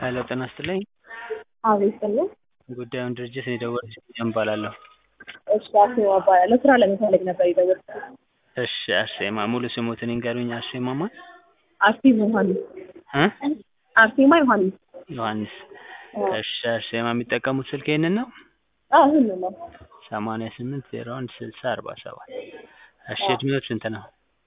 ሄሎ ጤና ይስጥልኝ። አቤት ይስጥልኝ። ጉዳዩን ድርጅት ነው የደወሉት ቢኒያም እባላለሁ። እሺ አርሴማ እባላለሁ። ስራ ለመፈለግ ነበር የደወልኩት። እሺ አርሴማ ሙሉ ስሞትን ይንገሩኝ። አርሴማ ማን? አርሴማ ዮሐንስ። እ አርሴማ ዮሐንስ። ዮሐንስ። እሺ አርሴማ የሚጠቀሙት ስልክ ይሄንን ነው? ይሄንን ነው። 88016047 እሺ እድሜው ስንት ነው?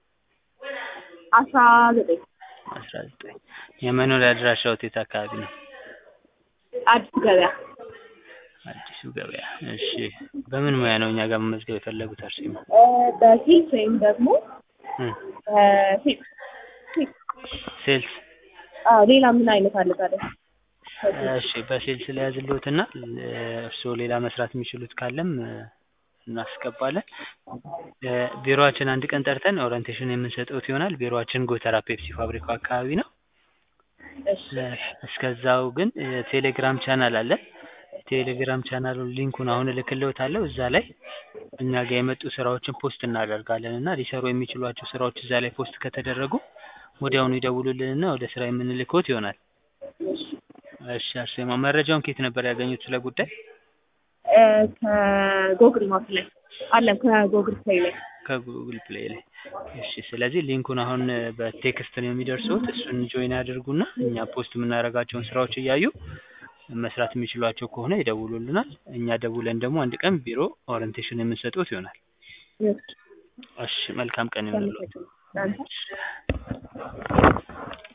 19 19 የመኖሪያ አድራሻዎት የት አካባቢ ነው? አዲስ ገበያ። አዲሱ ገበያ። እሺ በምን ሙያ ነው እኛ ጋር መመዝገብ የፈለጉት አርሴማ? በሴልስ ወይም ደግሞ ሴልስ። ሌላ ምን አይነት አለ ታዲያ? እሺ በሴልስ ላይ ያዝልዎትና እርስዎ ሌላ መስራት የሚችሉት ካለም እናስገባለን። ቢሮአችን አንድ ቀን ጠርተን ኦሪንቴሽን የምንሰጥዎት ይሆናል። ቢሮአችን ጎተራ ፔፕሲ ፋብሪካው አካባቢ ነው። እስከዛው ግን ቴሌግራም ቻናል አለ። ቴሌግራም ቻናሉን ሊንኩን አሁን እልክልዎታለሁ። እዛ ላይ እኛ ጋር የመጡ ስራዎችን ፖስት እናደርጋለን እና ሊሰሩ የሚችሏቸው ስራዎች እዛ ላይ ፖስት ከተደረጉ ወዲያውኑ ይደውሉልንና ወደ ስራ የምንልክዎት ይሆናል። እሺ አርሴማ መረጃውን ከየት ነበር ያገኙት ስለ ጉዳይ? ከጎግል ማፕ ላይ አለም ከጎግል ፕሌይ ላይ። ከጉግል ፕሌይ ላይ። እሺ ስለዚህ ሊንኩን አሁን በቴክስት ነው የሚደርሱት። እሱን ጆይን ያድርጉና እኛ ፖስት የምናደርጋቸውን ስራዎች እያዩ መስራት የሚችሏቸው ከሆነ ይደውሉልናል። እኛ ደውለን ደግሞ አንድ ቀን ቢሮ ኦሪንቴሽን የምንሰጥዎት ይሆናል። እሺ መልካም ቀን ይሁንልዎት።